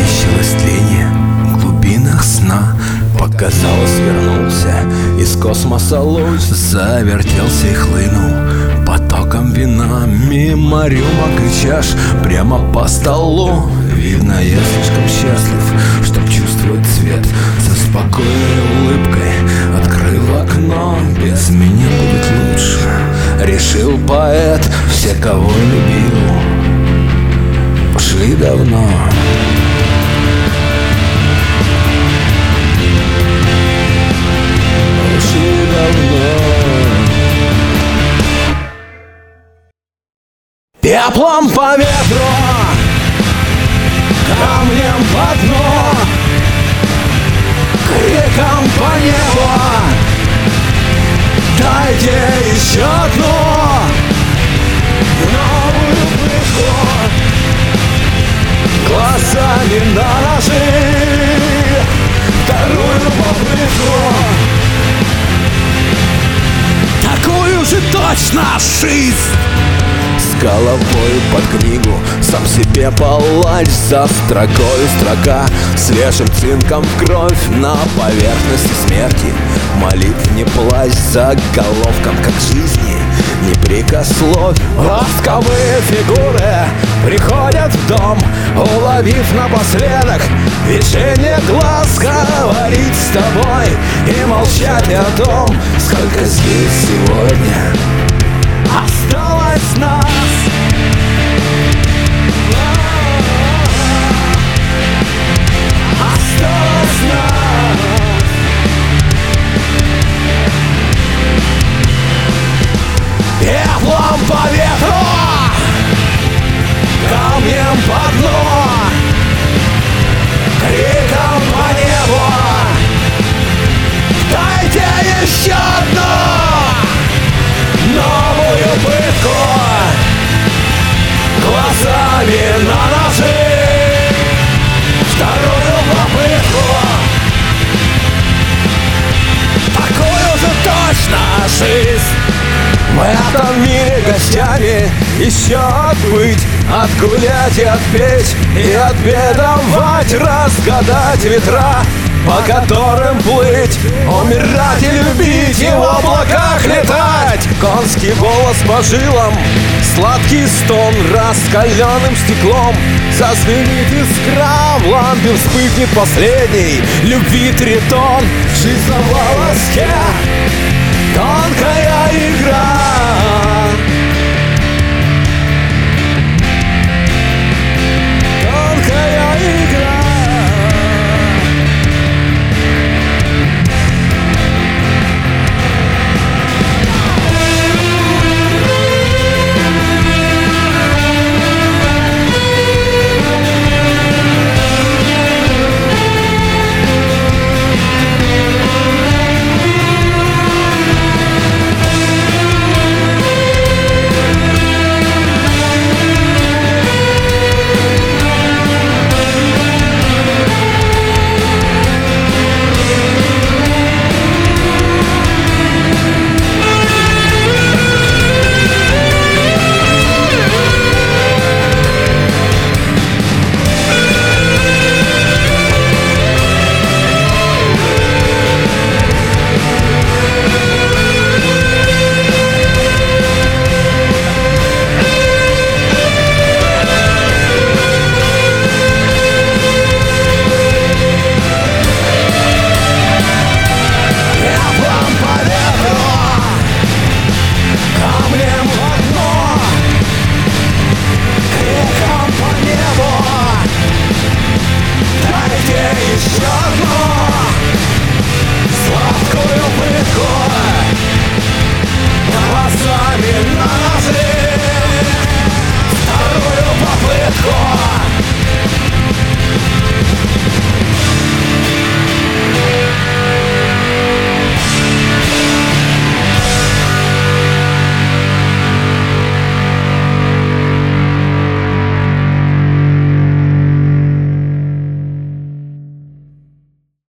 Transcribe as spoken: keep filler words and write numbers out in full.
Мерещилось тление в глубинах сна. Показалось, вернулся из космоса луч. Завертелся и хлынул потоком вина. Мимо рюмок и чаш, прямо по столу. Видно, я слишком счастлив, чтоб чувствовать цвет. Со спокойной улыбкой открыл окно. Без меня будет лучше, решил поэт. Все, кого любил, ушли давно. Ушли давно. Пеплом по ветру, камнем по дну, криком по небу. Дайте еще одну новую пытку, глазами на ножи, вторую попытку. Такую же точно жизнь. С головой под книгу, сам себе палач. За строкою строка, свежим цинком в кровь. На поверхности смерти молитв не плачь. За головком, как жизни, не прикословь. Восковые фигуры приходят в дом, уловив напоследок движение глаз. Говорить с тобой и молчать о том, сколько здесь сегодня осталось нас. Осталось нас. Пеплом по ветру, камнем по дну, криком по небу. Дайте еще одну новую пытку, глазами на ножи, вторую попытку. Такую же точно жизнь. В этом мире гостями еще отбыть, отгулять и отпеть, и отбедовать, разгадать ветра, по которым плыть, умирать и любить, и в облаках летать. Конский голос по жилам, сладкий стон раскаленным стеклом. Зазвенит искра, в лампе вспыхнет последний любви тритон. Жизнь на волоске, тонкая игра.